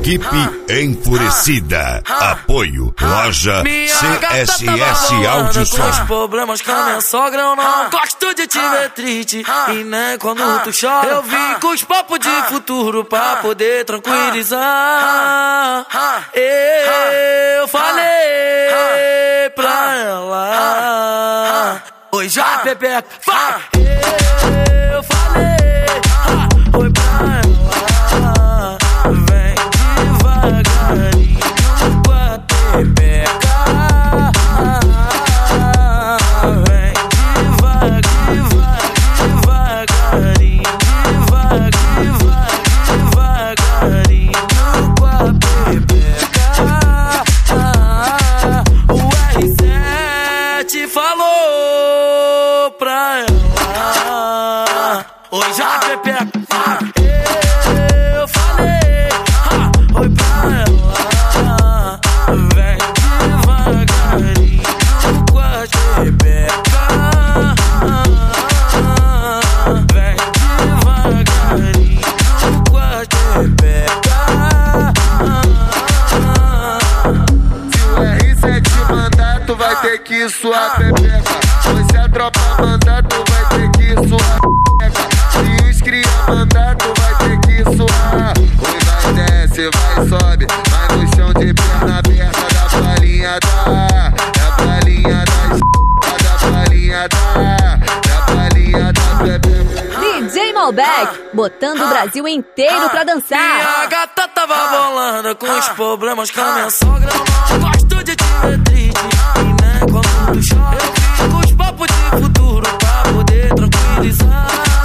Equipe enfurecida. Apoio Loja CSS Áudio Som. Com os problemas com a minha sogra, eu não gosto de te ver triste. E nem quando tu chora, eu vim com os papos de futuro pra poder tranquilizar. Eu falei pra ela, oi já Pepeca, vai. Eu falei, oi pra ela, vem devagarinho com a Pepeca. Vem devagarinho com a Pepeca. O R7 falou pra ela, oi já Pepeca. Eu falei, oi pra ela, vem devagarinho com a Pepeca. Vem devagarinho com a Pepeca. Se o R7 mandar, tu vai ter que suar Pepeca. Se a tropa mandar, tu vai ter que suar Pepeca. Se os cria mandar, tu vai ter que suar. Oi, vai desce, vai sobe, vai no chão de perna aberta. Da palhinha da palhinha da palhinha da Pepeca. DJ Malbec, botando o Brasil inteiro pra dançar. Minha gata tava bolando com os problemas com a minha sogra. Eu não gosto de te ver triste, e nem quando tu chora. Eu vim com os papos de futuro pra poder tranquilizar.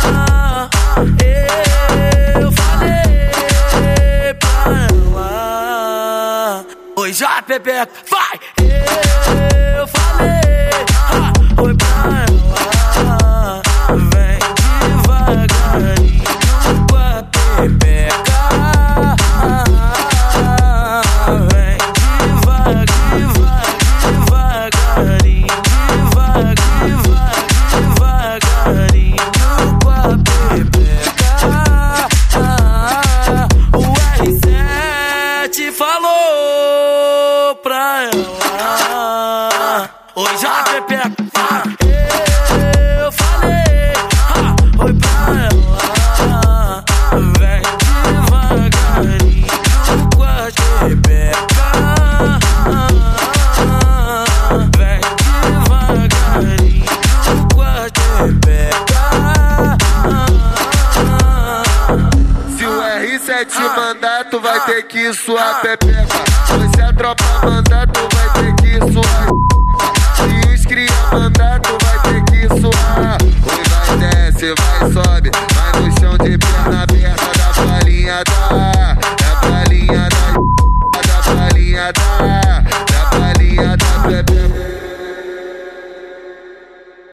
Eu falei pra ela, oi já Pepeca, vai. Eu falei, oi pra ela, vem devagarinho com a Pepeca. Vem devagarinho com a Pepeca. O R7 falou pra ela, oi já Pepeca. Eu falei, oi pra ela, vem devagarinho com a Pepeca. Vem devagarinho com a Pepeca. Se o R7 mandar, tu vai ter que suar Pepeca. Se a tropa mandar, tu vai ter que suar. Se os cria mandar, tu vai ter que suar. Oi, vai desce, vai sobe, vai no chão de perna aberta. Da palhinha da palhinha da